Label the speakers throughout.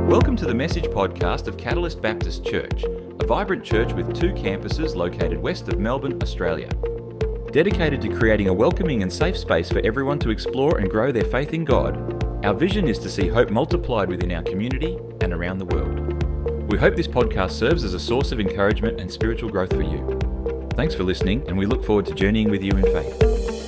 Speaker 1: Welcome to the Message podcast of Catalyst Baptist Church, a vibrant church with 2 campuses located west of Melbourne, Australia. Dedicated to creating a welcoming and safe space for everyone to explore and grow their faith in God, our vision is to see hope multiplied within our community and around the world. We hope this podcast serves as a source of encouragement and spiritual growth for you. Thanks for listening, and we look forward to journeying with you in faith.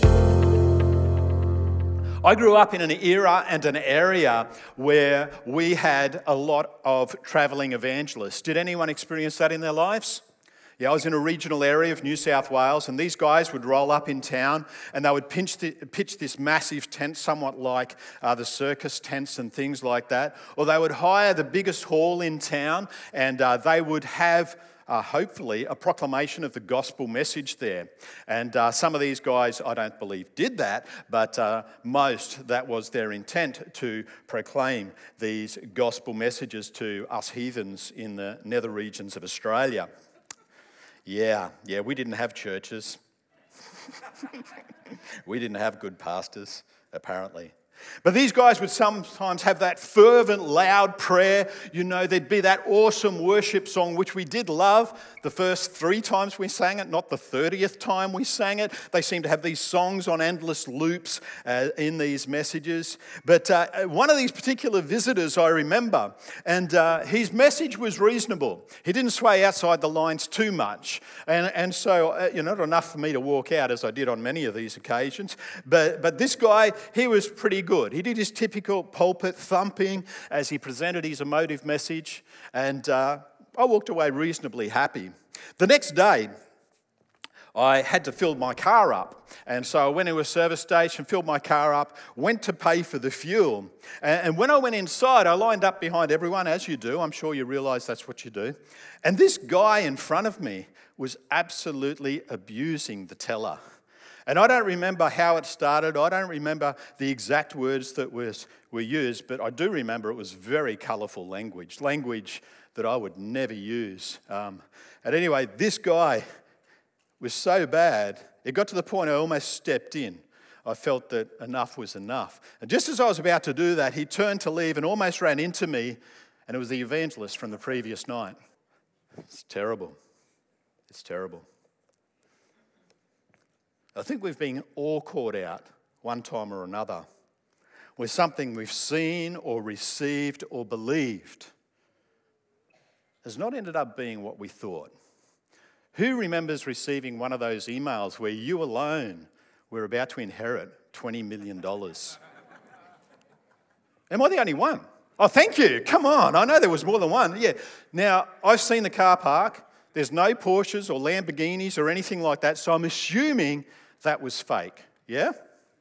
Speaker 2: I grew up in an era and an area where we had a lot of travelling evangelists. Did anyone experience that in their lives? Yeah, I was in a regional area of New South Wales, and these guys would roll up in town and they would pitch this massive tent, somewhat like the circus tents and things like that. Or they would hire the biggest hall in town, and they would have hopefully a proclamation of the gospel message there. And some of these guys, I don't believe, did that, but most, that was their intent, to proclaim these gospel messages to us heathens in the nether regions of Australia. Yeah, we didn't have churches. We didn't have good pastors, apparently. But these guys would sometimes have that fervent, loud prayer. You know, there'd be that awesome worship song, which we did love the first 3 times we sang it, not the 30th time we sang it. They seem to have these songs on endless loops in these messages. But one of these particular visitors I remember, and his message was reasonable. He didn't sway outside the lines too much. And so, not enough for me to walk out, as I did on many of these occasions. But this guy, he was pretty good. He did his typical pulpit thumping as he presented his emotive message, and I walked away reasonably happy. The next day, I had to fill my car up, and so I went to a service station, filled my car up, went to pay for the fuel, and when I went inside, I lined up behind everyone, as you do. I'm sure you realise that's what you do. And this guy in front of me was absolutely abusing the teller. And I don't remember how it started. I don't remember the exact words that were used, but I do remember it was very colourful language that I would never use. And anyway, this guy was so bad, it got to the point I almost stepped in. I felt that enough was enough. And just as I was about to do that, he turned to leave and almost ran into me, and it was the evangelist from the previous night. It's terrible. It's terrible. I think we've been all caught out one time or another with something we've seen or received or believed has not ended up being what we thought. Who remembers receiving one of those emails where you alone were about to inherit $20 million? Am I the only one? Oh, thank you. Come on. I know there was more than one. Yeah. Now, I've seen the car park. There's no Porsches or Lamborghinis or anything like that, so I'm assuming that was fake. Yeah?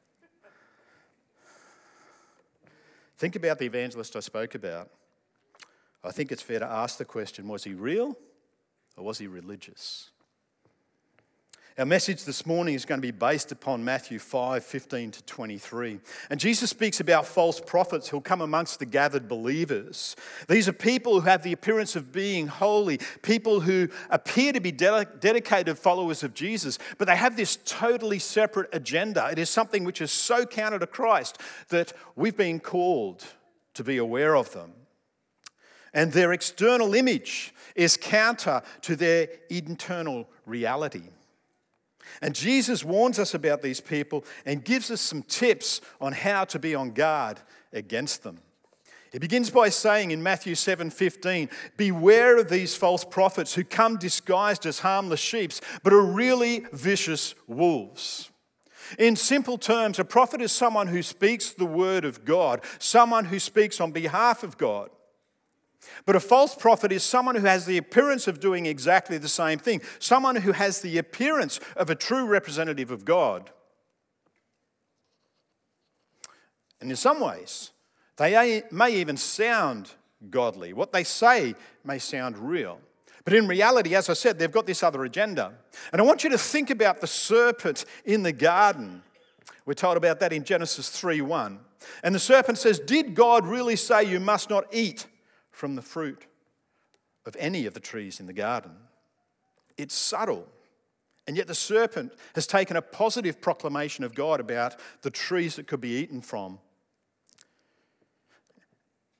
Speaker 2: Think about the evangelist I spoke about. I think it's fair to ask the question, was he real or was he religious? Our message this morning is going to be based upon Matthew 5:15 to 23. And Jesus speaks about false prophets who'll come amongst the gathered believers. These are people who have the appearance of being holy, people who appear to be dedicated followers of Jesus, but they have this totally separate agenda. It is something which is so counter to Christ that we've been called to be aware of them. And their external image is counter to their internal reality. And Jesus warns us about these people and gives us some tips on how to be on guard against them. He begins by saying in Matthew 7:15, beware of these false prophets who come disguised as harmless sheep, but are really vicious wolves. In simple terms, a prophet is someone who speaks the word of God, someone who speaks on behalf of God. But a false prophet is someone who has the appearance of doing exactly the same thing, someone who has the appearance of a true representative of God. And in some ways, they may even sound godly. What they say may sound real. But in reality, as I said, they've got this other agenda. And I want you to think about the serpent in the garden. We're told about that in Genesis 3:1. And the serpent says, did God really say you must not eat from the fruit of any of the trees in the garden? It's subtle. And yet the serpent has taken a positive proclamation of God about the trees that could be eaten from.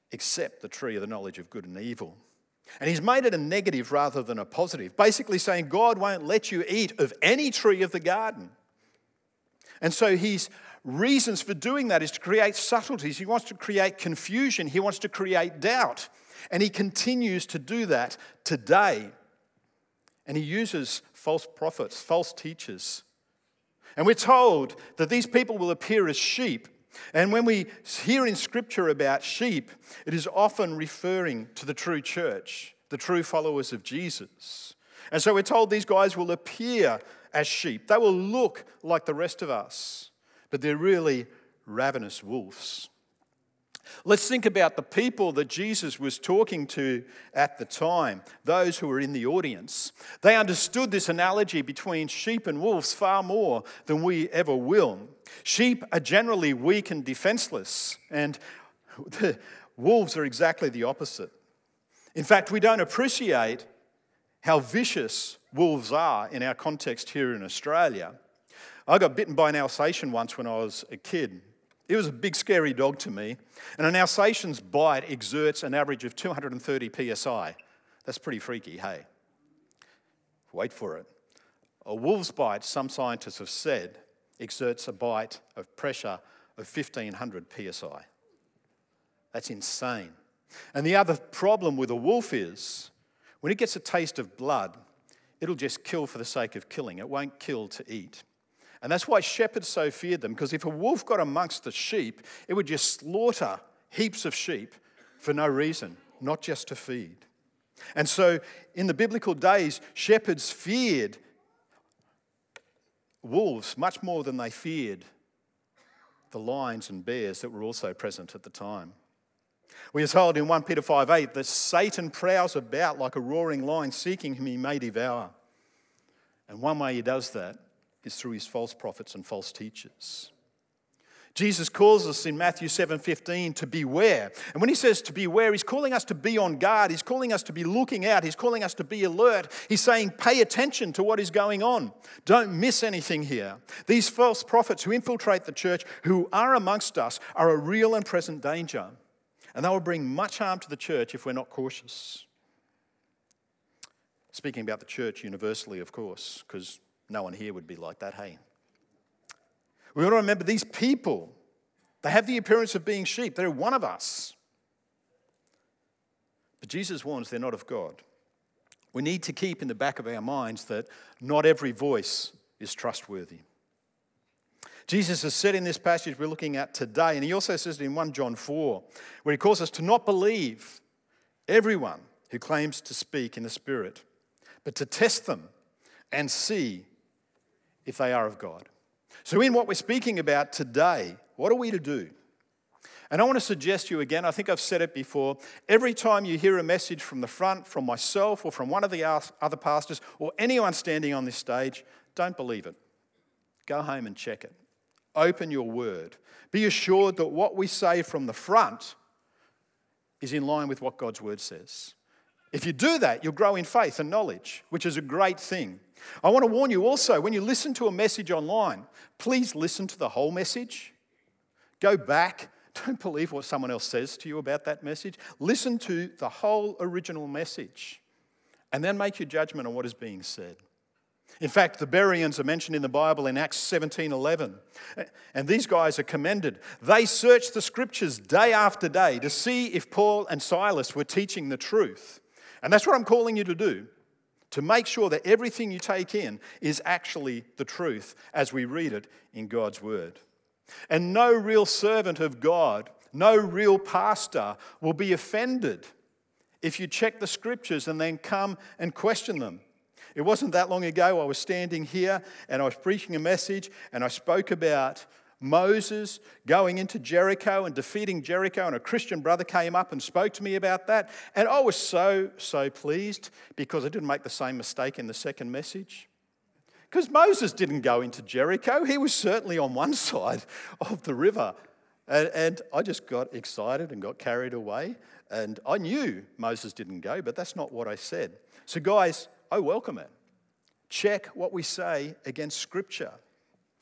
Speaker 2: except the tree of the knowledge of good and evil. And he's made it a negative rather than a positive, basically saying God won't let you eat of any tree of the garden. And so his reasons for doing that is to create subtleties. He wants to create confusion. He wants to create doubt. And he continues to do that today. And he uses false prophets, false teachers. And we're told that these people will appear as sheep. And when we hear in Scripture about sheep, it is often referring to the true church, the true followers of Jesus. And so we're told these guys will appear as sheep. They will look like the rest of us, but they're really ravenous wolves. Let's think about the people that Jesus was talking to at the time, those who were in the audience. They understood this analogy between sheep and wolves far more than we ever will. Sheep are generally weak and defenseless, and the wolves are exactly the opposite. In fact, we don't appreciate how vicious wolves are in our context here in Australia. I got bitten by an Alsatian once when I was a kid. It was a big, scary dog to me. And an Alsatian's bite exerts an average of 230 psi. That's pretty freaky, hey? Wait for it. A wolf's bite, some scientists have said, exerts a bite of pressure of 1,500 psi. That's insane. And the other problem with a wolf is, when it gets a taste of blood, it'll just kill for the sake of killing. It won't kill to eat. And that's why shepherds so feared them, because if a wolf got amongst the sheep, it would just slaughter heaps of sheep for no reason, not just to feed. And so in the biblical days, shepherds feared wolves much more than they feared the lions and bears that were also present at the time. We are told in 1 Peter 5:8 that Satan prowls about like a roaring lion seeking whom he may devour. And one way he does that is through his false prophets and false teachers. Jesus calls us in Matthew 7:15 to beware. And when he says to beware, he's calling us to be on guard. He's calling us to be looking out. He's calling us to be alert. He's saying pay attention to what is going on. Don't miss anything here. These false prophets who infiltrate the church, who are amongst us, are a real and present danger. And they will bring much harm to the church if we're not cautious. Speaking about the church universally, of course, because no one here would be like that, hey? We ought to remember these people, they have the appearance of being sheep. They're one of us. But Jesus warns they're not of God. We need to keep in the back of our minds that not every voice is trustworthy. Jesus has said in this passage we're looking at today, and he also says it in 1 John 4, where he calls us to not believe everyone who claims to speak in the Spirit, but to test them and see if they are of God. So in what we're speaking about today, what are we to do? And I want to suggest to you again, I think I've said it before, every time you hear a message from the front, from myself or from one of the other pastors or anyone standing on this stage, don't believe it. Go home and check it. Open your word. Be assured that what we say from the front is in line with what God's word says. If you do that, you'll grow in faith and knowledge, which is a great thing. I want to warn you also, when you listen to a message online, please listen to the whole message. Go back. Don't believe what someone else says to you about that message. Listen to the whole original message and then make your judgment on what is being said. In fact, the Bereans are mentioned in the Bible in Acts 17:11. And these guys are commended. They searched the scriptures day after day to see if Paul and Silas were teaching the truth. And that's what I'm calling you to do, to make sure that everything you take in is actually the truth as we read it in God's word. And no real servant of God, no real pastor will be offended if you check the scriptures and then come and question them. It wasn't that long ago I was standing here and I was preaching a message and I spoke about Moses going into Jericho and defeating Jericho, and a Christian brother came up and spoke to me about that. And I was so pleased because I didn't make the same mistake in the second message. Because Moses didn't go into Jericho. He was certainly on one side of the river. And I just got excited and got carried away. And I knew Moses didn't go, but that's not what I said. So guys, I welcome it. Check what we say against Scripture.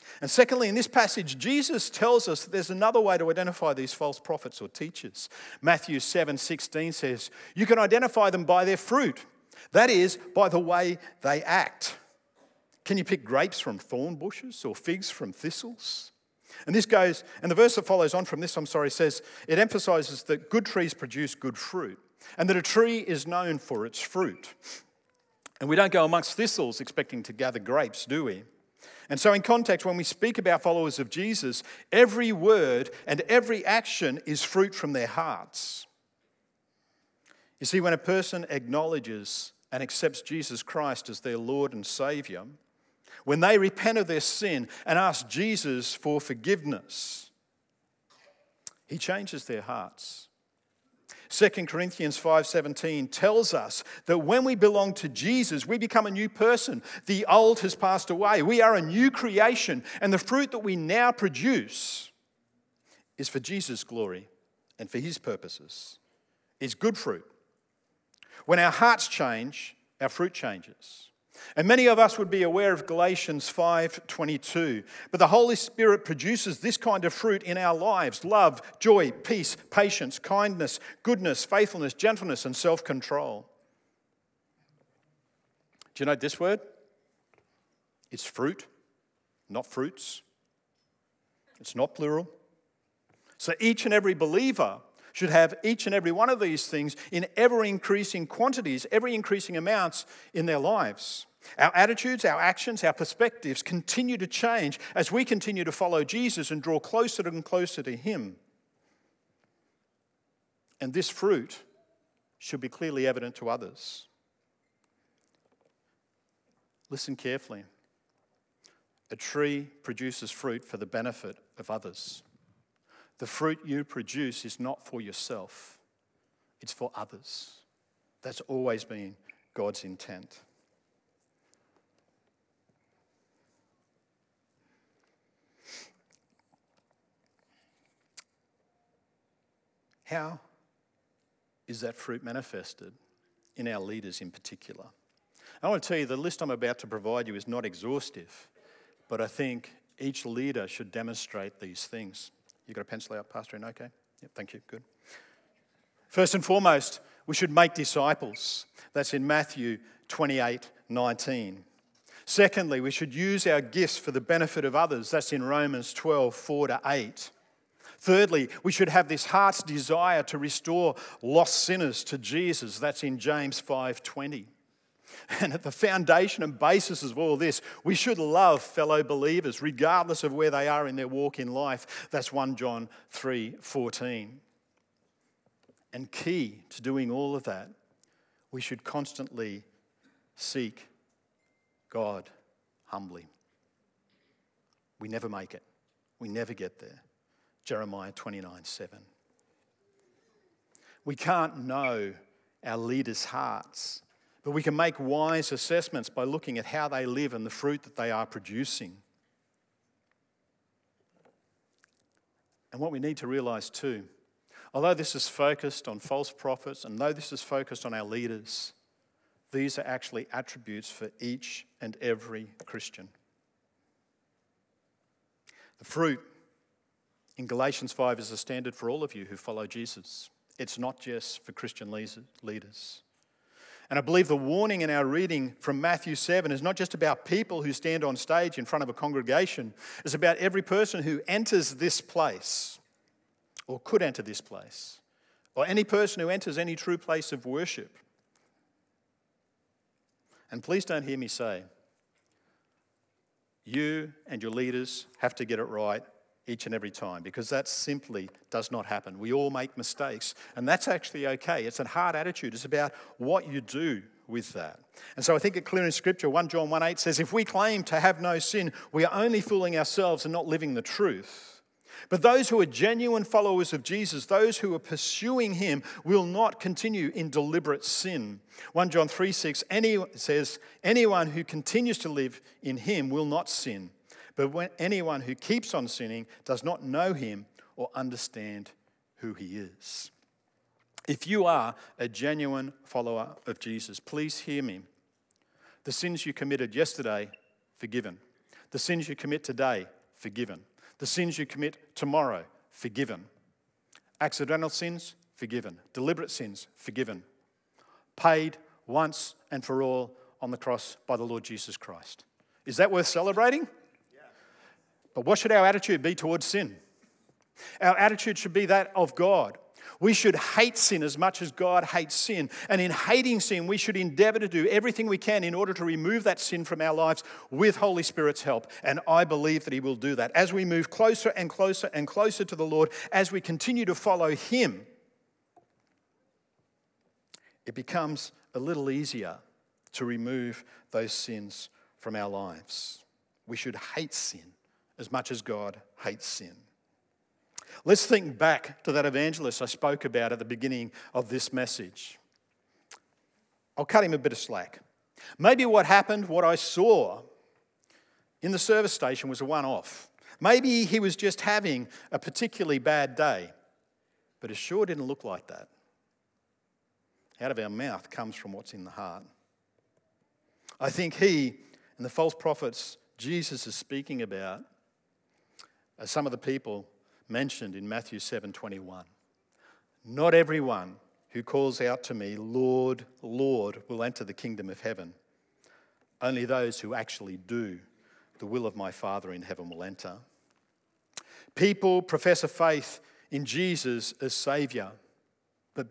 Speaker 2: And secondly, in this passage, Jesus tells us that there's another way to identify these false prophets or teachers. Matthew 7:16 says, you can identify them by their fruit. That is, by the way they act. Can you pick grapes from thorn bushes or figs from thistles? And the verse that follows on from this, says, it emphasizes that good trees produce good fruit and that a tree is known for its fruit. And we don't go amongst thistles expecting to gather grapes, do we? And so in context, when we speak about followers of Jesus, every word and every action is fruit from their hearts. You see, when a person acknowledges and accepts Jesus Christ as their Lord and Saviour, when they repent of their sin and ask Jesus for forgiveness, he changes their hearts. 2 Corinthians 5:17 tells us that when we belong to Jesus, we become a new person. The old has passed away. We are a new creation, and the fruit that we now produce is for Jesus' glory and for his purposes. It's good fruit. When our hearts change, our fruit changes. And many of us would be aware of Galatians 5:22. But the Holy Spirit produces this kind of fruit in our lives: love, joy, peace, patience, kindness, goodness, faithfulness, gentleness, and self-control. Do you know this word? It's fruit, not fruits. It's not plural. So each and every believer should have each and every one of these things in ever-increasing quantities, ever-increasing amounts in their lives. Our attitudes, our actions, our perspectives continue to change as we continue to follow Jesus and draw closer and closer to him. And this fruit should be clearly evident to others. Listen carefully. A tree produces fruit for the benefit of others. The fruit you produce is not for yourself, it's for others. That's always been God's intent. How is that fruit manifested in our leaders in particular? I want to tell you, the list I'm about to provide you is not exhaustive, but I think each leader should demonstrate these things. You got a pencil out, Pastor? Okay? Yep, thank you. Good. First and foremost, we should make disciples. That's in Matthew 28:19. Secondly, we should use our gifts for the benefit of others. That's in Romans 12:4-8. Thirdly, we should have this heart's desire to restore lost sinners to Jesus. That's in James 5:20. And at the foundation and basis of all this, we should love fellow believers regardless of where they are in their walk in life. That's 1 John 3:14. And key to doing all of that, we should constantly seek God humbly. We never make it. We never get there. Jeremiah 29:7. We can't know our leaders' hearts, but we can make wise assessments by looking at how they live and the fruit that they are producing. And what we need to realize too, although this is focused on false prophets and though this is focused on our leaders, these are actually attributes for each and every Christian. The fruit in Galatians 5 is a standard for all of you who follow Jesus. It's not just for Christian leaders. And I believe the warning in our reading from Matthew 7 is not just about people who stand on stage in front of a congregation. It's about every person who enters this place or could enter this place, or any person who enters any true place of worship. And please don't hear me say, you and your leaders have to get it right each and every time, because that simply does not happen. We all make mistakes, and that's actually okay. It's a hard attitude. It's about what you do with that. And so I think it's clear in Scripture, 1 John 1:8 says, if we claim to have no sin, we are only fooling ourselves and not living the truth. But those who are genuine followers of Jesus, those who are pursuing him, will not continue in deliberate sin. 1 John 3:6 says, anyone who continues to live in him will not sin. But anyone who keeps on sinning does not know him or understand who he is. If you are a genuine follower of Jesus, please hear me. The sins you committed yesterday, forgiven. The sins you commit today, forgiven. The sins you commit tomorrow, forgiven. Accidental sins, forgiven. Deliberate sins, forgiven. Paid once and for all on the cross by the Lord Jesus Christ. Is that worth celebrating? Yeah. But what should our attitude be towards sin? Our attitude should be that of God. We should hate sin as much as God hates sin. And in hating sin, we should endeavour to do everything we can in order to remove that sin from our lives with Holy Spirit's help. And I believe that He will do that. As we move closer and closer and closer to the Lord, as we continue to follow Him, it becomes a little easier to remove those sins from our lives. We should hate sin as much as God hates sin. Let's think back to that evangelist I spoke about at the beginning of this message. I'll cut him a bit of slack. Maybe what happened, what I saw in the service station was a one-off. Maybe he was just having a particularly bad day, but it sure didn't look like that. Out of our mouth comes from what's in the heart. I think he and the false prophets Jesus is speaking about are some of the people mentioned in Matthew 7:21. Not everyone who calls out to me, Lord, Lord, will enter the kingdom of heaven. Only those who actually do the will of my Father in heaven will enter. People profess a faith in Jesus as Saviour, but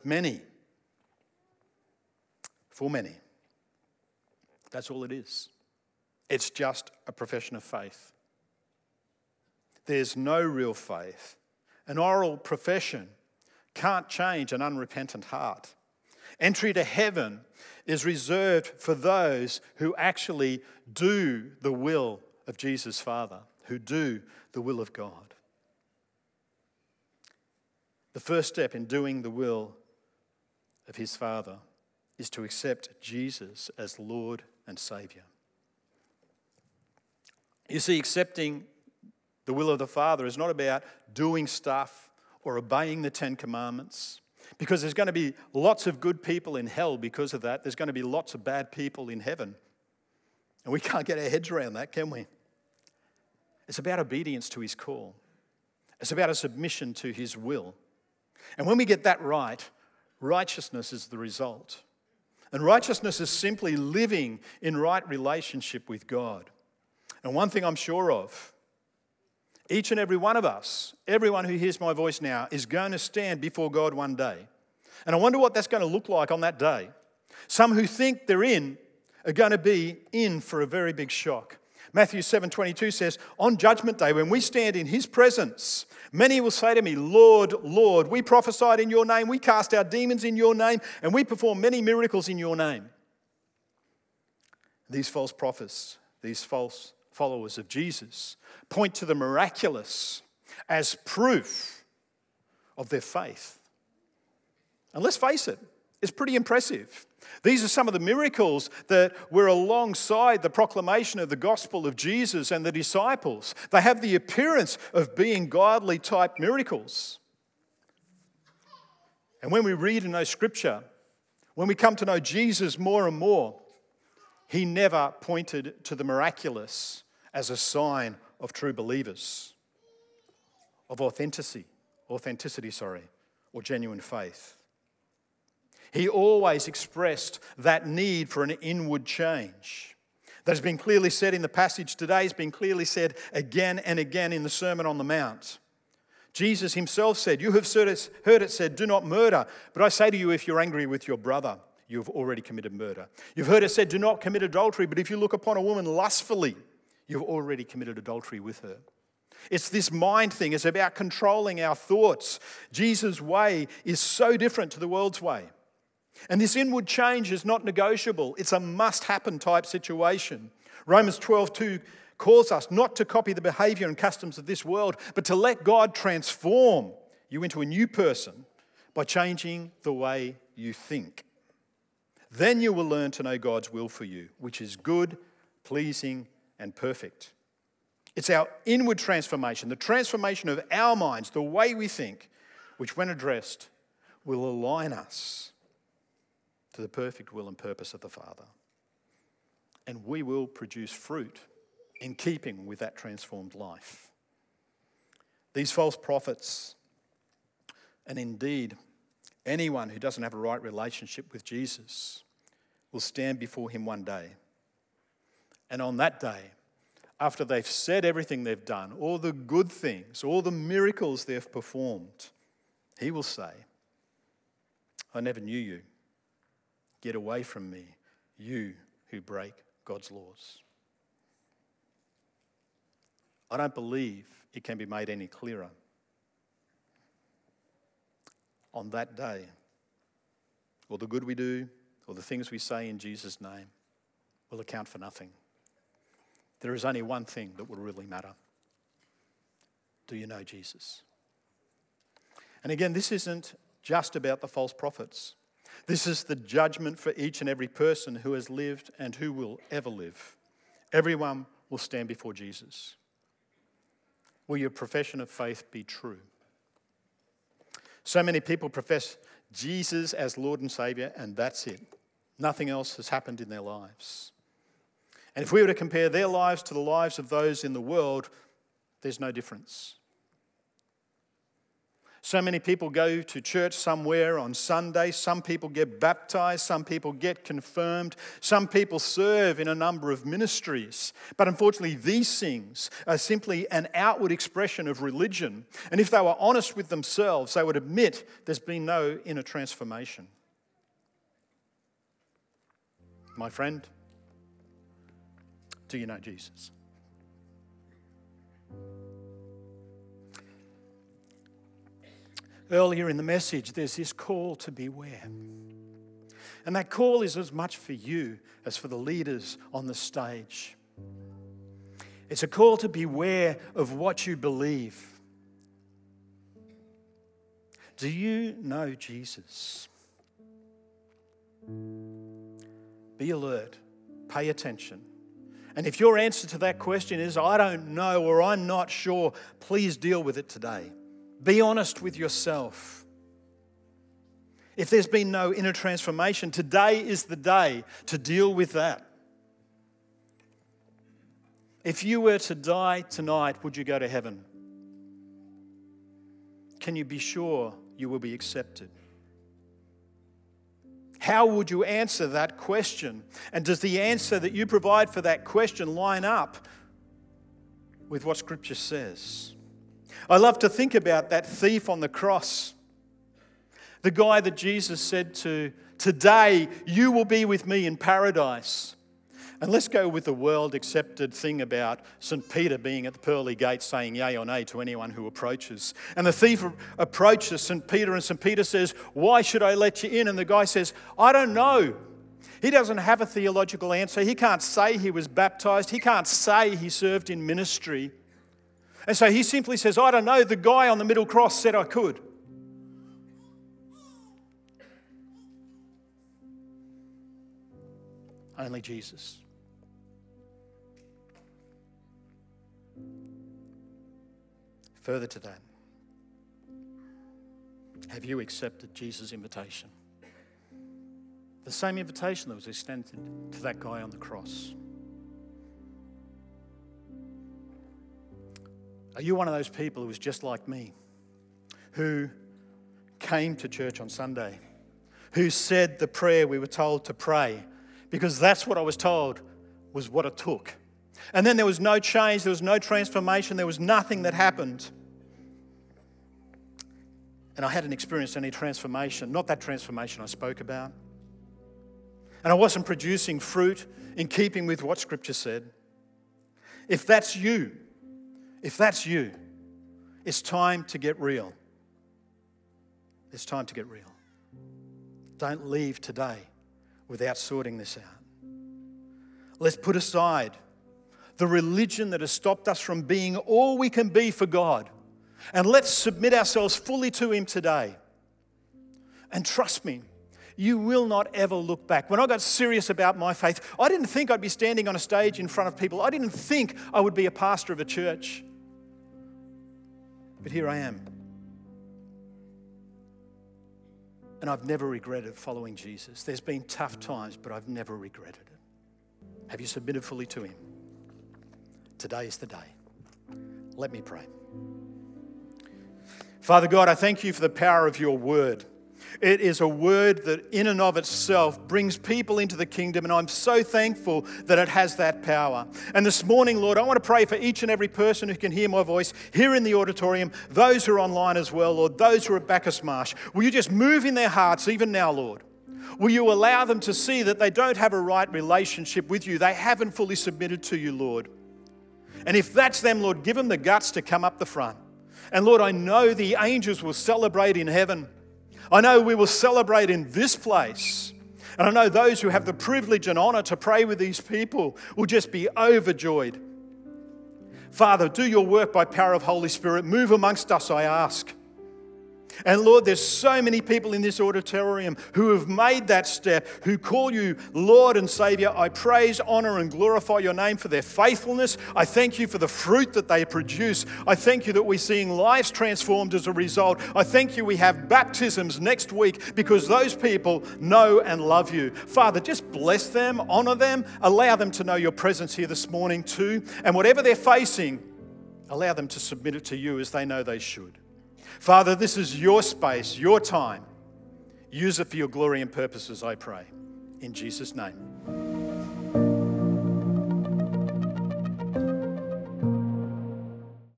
Speaker 2: for many, that's all it is. It's just a profession of faith. There's no real faith. An oral profession can't change an unrepentant heart. Entry to heaven is reserved for those who actually do the will of Jesus' Father, who do the will of God. The first step in doing the will of His Father is to accept Jesus as Lord and Saviour. You see, accepting the will of the Father is not about doing stuff or obeying the Ten Commandments, because there's going to be lots of good people in hell because of that. There's going to be lots of bad people in heaven. And we can't get our heads around that, can we? It's about obedience to His call. It's about a submission to His will. And when we get that right, righteousness is the result. And righteousness is simply living in right relationship with God. And one thing I'm sure of, each and every one of us, everyone who hears my voice now, is going to stand before God one day. And I wonder what that's going to look like on that day. Some who think they're in are going to be in for a very big shock. Matthew 7:22 says, on Judgment Day, when we stand in His presence, many will say to me, Lord, Lord, we prophesied in Your name, we cast out demons in Your name, and we performed many miracles in Your name. These false prophets, these false followers of Jesus, point to the miraculous as proof of their faith. And let's face it, it's pretty impressive. These are some of the miracles that were alongside the proclamation of the gospel of Jesus and the disciples. They have the appearance of being godly type miracles. And when we read and know Scripture, when we come to know Jesus more and more, He never pointed to the miraculous as a sign of true believers, of authenticity, or genuine faith. He always expressed that need for an inward change. That has been clearly said in the passage today, has been clearly said again and again in the Sermon on the Mount. Jesus Himself said, you have heard it said, do not murder, but I say to you, if you're angry with your brother, you have already committed murder. You've heard it said, do not commit adultery, but if you look upon a woman lustfully, you've already committed adultery with her. It's this mind thing. It's about controlling our thoughts. Jesus' way is so different to the world's way. And this inward change is not negotiable. It's a must-happen type situation. Romans 12:2 calls us not to copy the behaviour and customs of this world, but to let God transform you into a new person by changing the way you think. Then you will learn to know God's will for you, which is good, pleasing, and perfect. It's our inward transformation, the transformation of our minds, the way we think, which when addressed will align us to the perfect will and purpose of the Father. And we will produce fruit in keeping with that transformed life. These false prophets, and indeed anyone who doesn't have a right relationship with Jesus, will stand before him one day. And on that day, after they've said everything they've done, all the good things, all the miracles they've performed, he will say, I never knew you. Get away from me, you who break God's laws. I don't believe it can be made any clearer. On that day, all the good we do, or the things we say in Jesus' name will account for nothing. There is only one thing that will really matter. Do you know Jesus? And again, this isn't just about the false prophets. This is the judgment for each and every person who has lived and who will ever live. Everyone will stand before Jesus. Will your profession of faith be true? So many people profess Jesus as Lord and Saviour, and that's it. Nothing else has happened in their lives. And if we were to compare their lives to the lives of those in the world, there's no difference. So many people go to church somewhere on Sunday. Some people get baptized. Some people get confirmed. Some people serve in a number of ministries. But unfortunately, these things are simply an outward expression of religion. And if they were honest with themselves, they would admit there's been no inner transformation. My friend, do you know Jesus? Earlier in the message, there's this call to beware. And that call is as much for you as for the leaders on the stage. It's a call to beware of what you believe. Do you know Jesus? Be alert. Pay attention. And if your answer to that question is, I don't know or I'm not sure, please deal with it today. Be honest with yourself. If there's been no inner transformation, today is the day to deal with that. If you were to die tonight, would you go to heaven? Can you be sure you will be accepted? How would you answer that question? And does the answer that you provide for that question line up with what Scripture says? I love to think about that thief on the cross. The guy that Jesus said to, today you will be with me in paradise. And let's go with the world-accepted thing about St. Peter being at the pearly gates saying yea or nay to anyone who approaches. And the thief approaches St. Peter and St. Peter says, why should I let you in? And the guy says, I don't know. He doesn't have a theological answer. He can't say he was baptized. He can't say he served in ministry. And so he simply says, I don't know. The guy on the middle cross said I could. Only Jesus. Further to that, have you accepted Jesus' invitation? The same invitation that was extended to that guy on the cross. Are you one of those people who was just like me, who came to church on Sunday, who said the prayer we were told to pray, because that's what I was told was what it took? And then there was no change, there was no transformation, there was nothing that happened. And I hadn't experienced any transformation, not that transformation I spoke about. And I wasn't producing fruit in keeping with what Scripture said. If that's you, it's time to get real. It's time to get real. Don't leave today without sorting this out. Let's put aside the religion that has stopped us from being all we can be for God. And let's submit ourselves fully to Him today. And trust me, you will not ever look back. When I got serious about my faith, I didn't think I'd be standing on a stage in front of people. I didn't think I would be a pastor of a church. But here I am. And I've never regretted following Jesus. There's been tough times, but I've never regretted it. Have you submitted fully to Him? Today is the day. Let me pray. Father God, I thank you for the power of your word. It is a word that in and of itself brings people into the kingdom, and I'm so thankful that it has that power. And this morning, Lord, I want to pray for each and every person who can hear my voice here in the auditorium, those who are online as well, Lord, those who are at Bacchus Marsh. Will you just move in their hearts even now, Lord? Will you allow them to see that they don't have a right relationship with you? They haven't fully submitted to you, Lord. And if that's them, Lord, give them the guts to come up the front. And Lord, I know the angels will celebrate in heaven. I know we will celebrate in this place. And I know those who have the privilege and honor to pray with these people will just be overjoyed. Father, do your work by power of Holy Spirit. Move amongst us, I ask. And Lord, there's so many people in this auditorium who have made that step, who call you Lord and Savior. I praise, honor, and glorify your name for their faithfulness. I thank you for the fruit that they produce. I thank you that we're seeing lives transformed as a result. I thank you we have baptisms next week because those people know and love you. Father, just bless them, honor them, allow them to know your presence here this morning too. And whatever they're facing, allow them to submit it to you as they know they should. Father, this is your space, your time. Use it for your glory and purposes, I pray. In Jesus' name.